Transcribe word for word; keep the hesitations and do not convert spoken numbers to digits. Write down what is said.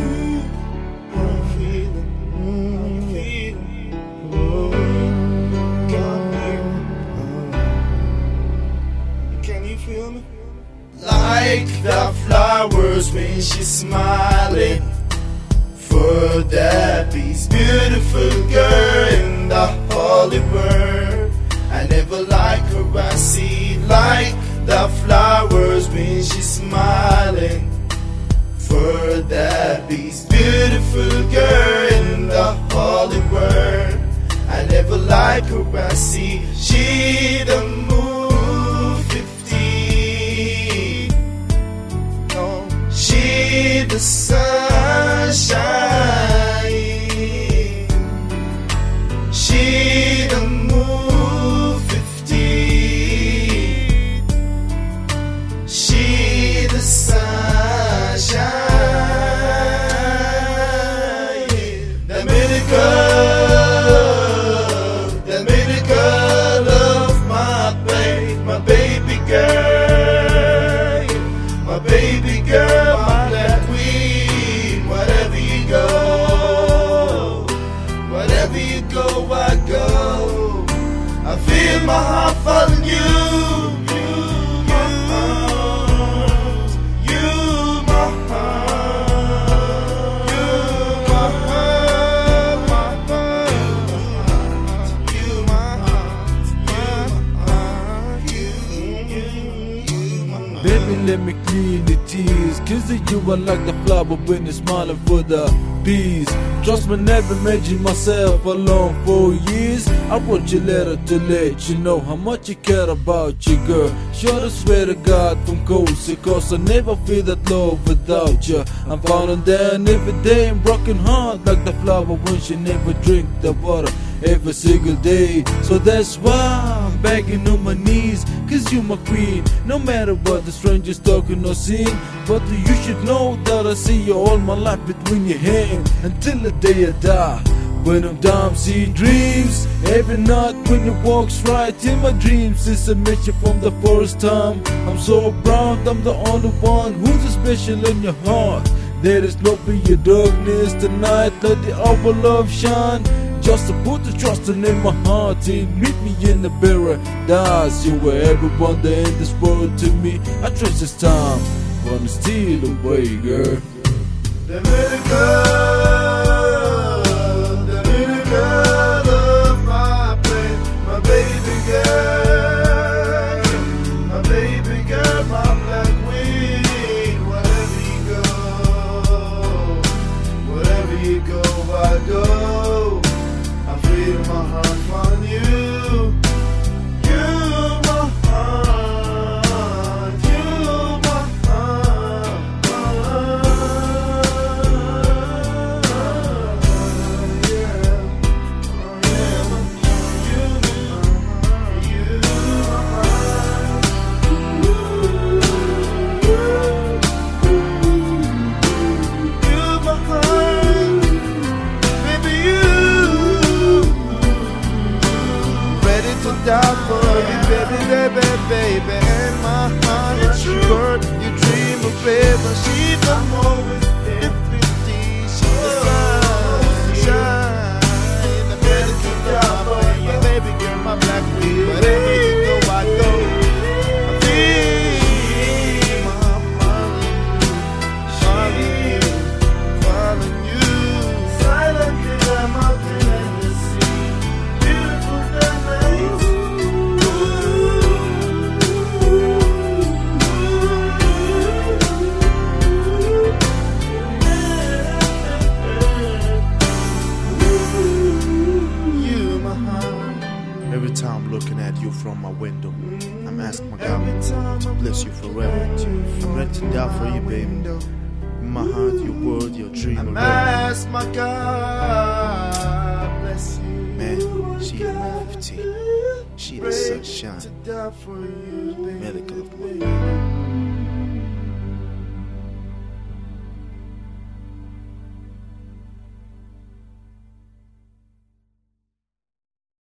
How you feeling? How you feeling? Oh, come here. Can you feel me? Like the flowers when she's smiling for that peace, beautiful girl in the holy word. I never like her, I see like the flowers when she's smiling for that peace, beautiful girl in the holy word. I never like her, I see she the moon fifteen. No, she the sunshine. She the moon fifteen. She the sunshine. The miracle, the miracle of my baby, my baby girl, my baby girl, my black queen. Wherever you go, wherever you go, I go. I feel my heart falling you. Baby, let me clean the tears. Kissing you are like the flower when you're smiling for the peace. Trust me, never imagine myself alone for years. I wrote your letter to let you know how much you care about your girl. Sure to swear to God from coast to coast, I never feel that love without you. I'm falling down every day and broken heart like the flower when she never drink the water every single day. So that's why I'm begging on my knees, cause you my queen. No matter what the strangers talking or seeing, but you should know that I see you all my life between your hands until the day I die. When I'm down, see dreams every night when you walks right in my dreams. Since I met you from the first time, I'm so proud I'm the only one who's special in your heart. There is no be your darkness tonight, let the our love shine. Just to put the trust in my heart and meet me in the paradise. You were everyone there in this world to me. I trust this time, wanna steal away, girl. The miracle, the miracle of my baby, my baby girl, my baby girl, my black queen. Wherever you go, wherever you go, I go. I feel my heart on you. You my heart, you my heart. Yeah, yeah. You, you my heart. You my heart, baby. You die for you, baby, baby, baby. And my heart is bird, you dream of baby. She's the most fifty, she's the sunshine. The better to die for you, baby girl, my black queen. Wherever you go, I go. I feel my heart following you, following you. Silent in the mountain and the sea, beautiful the night. Every time looking at you from my window, I'm asking my God to bless you forever. I'm ready to die for you, baby. In my heart, your word, your dream, I'm ask my God bless you. Man, she the fifteen. She the sunshine. To die for you, baby. Miracle of my baby.